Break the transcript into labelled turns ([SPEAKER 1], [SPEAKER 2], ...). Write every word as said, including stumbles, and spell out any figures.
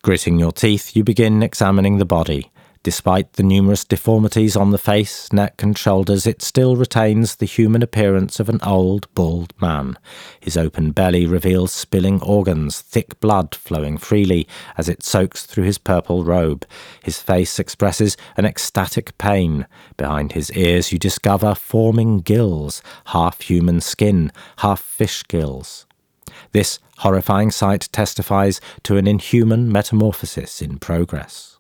[SPEAKER 1] Gritting your teeth, you begin examining the body. Despite the numerous deformities on the face, neck and shoulders, it still retains the human appearance of an old, bald man. His open belly reveals spilling organs, thick blood flowing freely as it soaks through his purple robe. His face expresses an ecstatic pain. Behind his ears you discover forming gills, half human skin, half fish gills. This horrifying sight testifies to an inhuman metamorphosis in progress.